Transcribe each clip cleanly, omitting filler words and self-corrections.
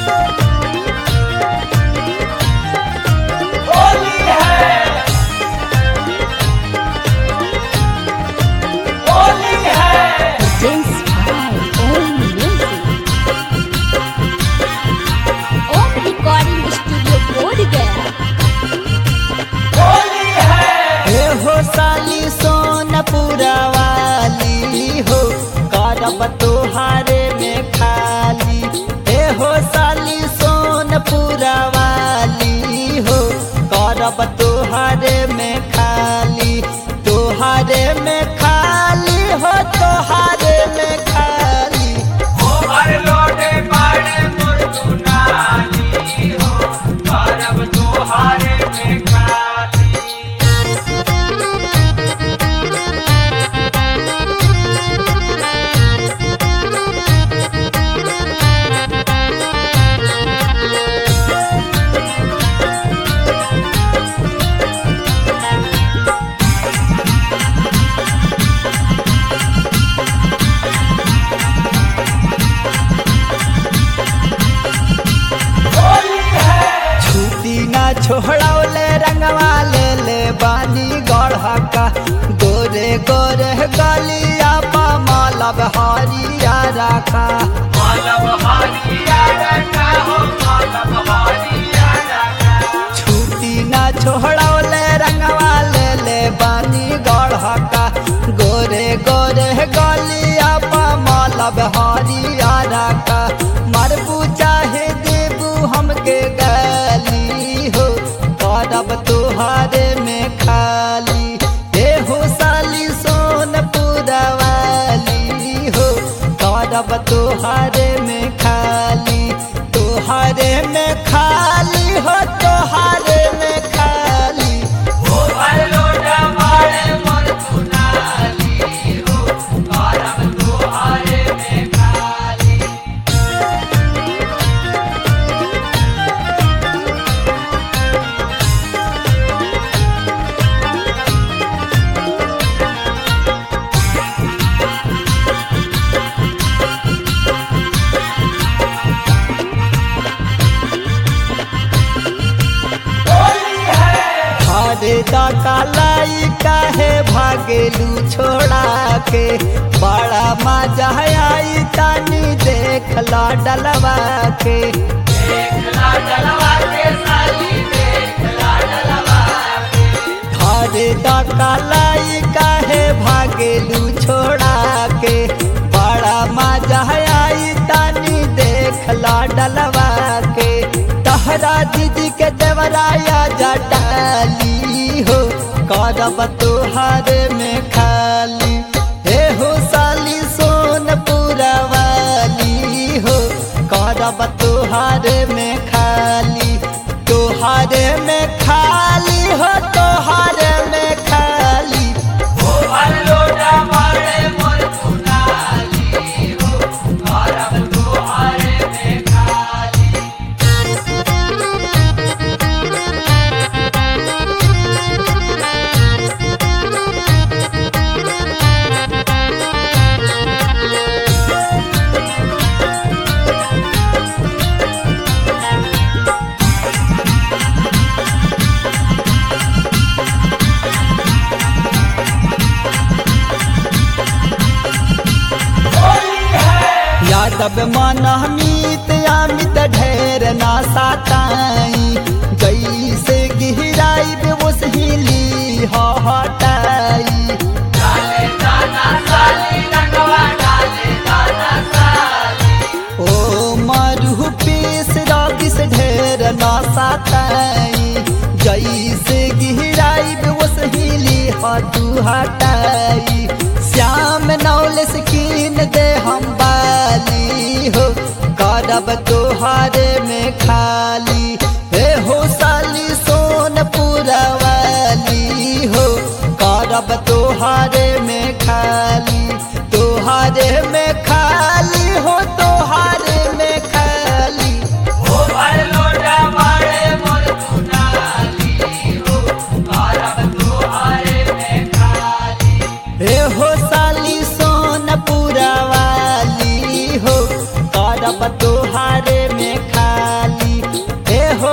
होली है, होली है। Dance by Om Music. Om Recording Studio Bodhgaya. Holi है, हे हो साली सोनपुरा वाली हो करब तोहारे में खाली। हे हो साली सोनपुरा वाली हो करब तोहारे में खाली। तोहारे में खाली हो तोहारे में खाली। ओवरलोड बाड़े मोर दुनाली हो, करब तोहारे में खाली। होली है, छुट्टी ना छोड़ौले रंगवा ले ले बानी गढ़का। गोरे गोरे गलिया पा मालब हरिया रखा। मालव हारिया रखा हो, मालव हारिया रखा। छुट्टी ना छोड़ौले रंगवा ले ले बानी गढ़का। गोरे गोरे गलिया पा मालब हरिया रखा। मरबू चाहे देबू हमके गाली हो करब तोहारे में खाली। हे हो साली सोनपुरा वाली हो करब तोहारे में खाली। तोहारे में खाली हो तोहारे में खाली। ओवरलोड बाड़े मोर दुनाली हो, करब तोहारे में खाली। होली है, हरे दकालाई काहे भागेलू छोड़ा के। बड़ा मजा आई तानी देख ला डलवा के। देखला डलवा के साली, देखला डलवा के। हरे दकालाई काहे भागेलू छोड़ा के। बड़ा मजा आई तानी देख ला डलवा के। तहरा दीदी के देवराया जटाली हो करब तोहारे में खाली। हे हो साली सोनपुरा वाली हो करब तोहारे में खाली। तोहारे में खाली हो तोहारे में खाली। ओवरलोड बाड़े मोर दुनाली हो, करब तोहारे में खाली। होली है, यादव मन हमीत अमित ढेर ना साताई। जैसे गिहराई बेबस हिली हटाई। डाले दाना साली, रंगवा डाले दाना साली। ओ मरु पीस रगिस ढेर ना साताई। जैसे गिहराई बेबस हिली हटू हटाई। श्याम नौल स्कीन दे हम बाली हो करब तोहारे में खाली। हे हो साली सोनपुरा वाली हो करब तोहारे में खाली। तोहारे में खाली हो तोहारे में खाली। ओवरलोड बाड़े मोर दुनाली हो, करब तोहारे में खाली। हे हो साली सोनपुरा वाली हो करब तोहारे में खाली।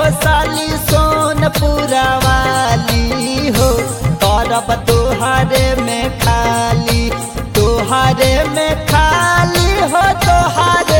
साली सोनपुरा वाली हो करब तोहारे में खाली, तोहारे में खाली हो, तोहारे